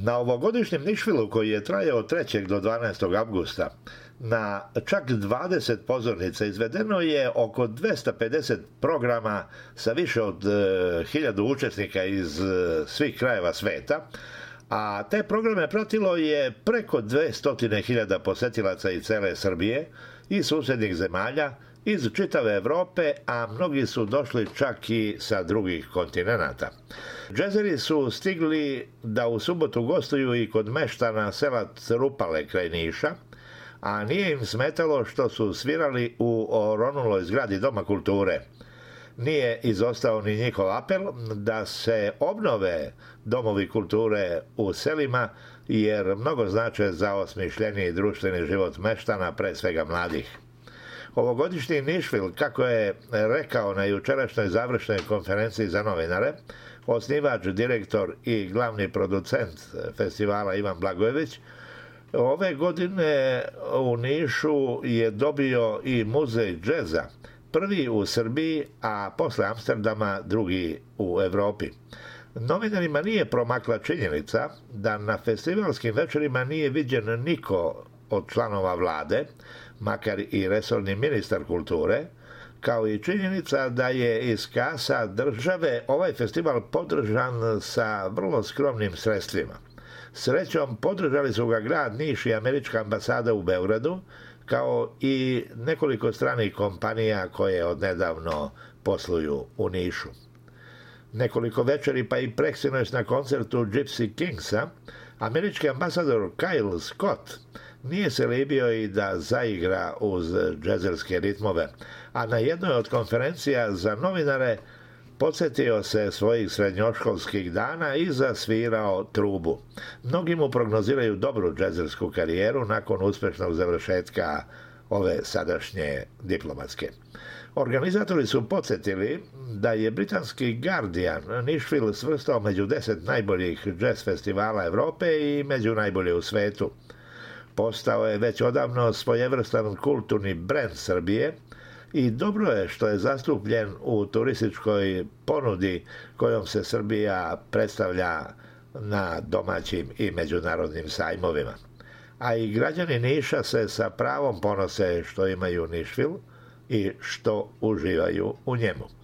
Na ovogodišnjem Nišvilu, koji je trajao od 3. do 12. avgusta, na čak 20 pozornica izvedeno je oko 250 programa sa više od 1000 učesnika iz svih krajeva sveta, a te programe pratilo je preko 200.000 posetilaca iz cele Srbije i susednih zemalja, iz čitave Evrope, a mnogi su došli čak i sa drugih kontinenata. Džezeri su stigli da u subotu gostuju i kod meštana sela Crupale kraj Niša, a nije im smetalo što su svirali u oronuloj zgradi Doma kulture. Nije izostao ni njihov apel da se obnove domovi kulture u selima, jer mnogo znače za osmišljeniji društveni život meštana, pre svega mladih. Ovogodišnji Nišvil, kako je rekao na jučerašnjoj završnoj konferenciji za novinare, osnivač, direktor i glavni producent festivala Ivan Blagojević, ove godine u Nišu je dobio i muzej džeza, prvi u Srbiji, a posle Amsterdama drugi u Evropi. Novinarima nije promakla činjenica da na festivalskim večerima nije viđen niko od članova vlade, makar i resorni ministar kulture, kao i činjenica da je iz kasa države ovaj festival podržan sa vrlo skromnim sredstvima. Srećom, podržali su ga grad Niš i američka ambasada u Beogradu, kao i nekoliko stranih kompanija koje odnedavno posluju u Nišu. Nekoliko večeri pa i preksinoć na koncertu Gypsy Kingsa, američki ambasador Kyle Scott nije se libio i da zaigra uz džezerske ritmove, a na jednoj od konferencija za novinare podsjetio se svojih srednjoškolskih dana i zasvirao trubu. Mnogi mu prognoziraju dobru džezersku karijeru nakon uspešnog završetka ove sadašnje diplomatske. Organizatori su podsjetili da je britanski Guardian Nišvil svrstao među 10 najboljih džez festivala Evrope i među najbolje u svetu. Postao je već odavno svojevrstan kulturni brend Srbije i dobro je što je zastupljen u turističkoj ponudi kojom se Srbija predstavlja na domaćim i međunarodnim sajmovima. A i građani Niša se sa pravom ponose što imaju Nišvil i što uživaju u njemu.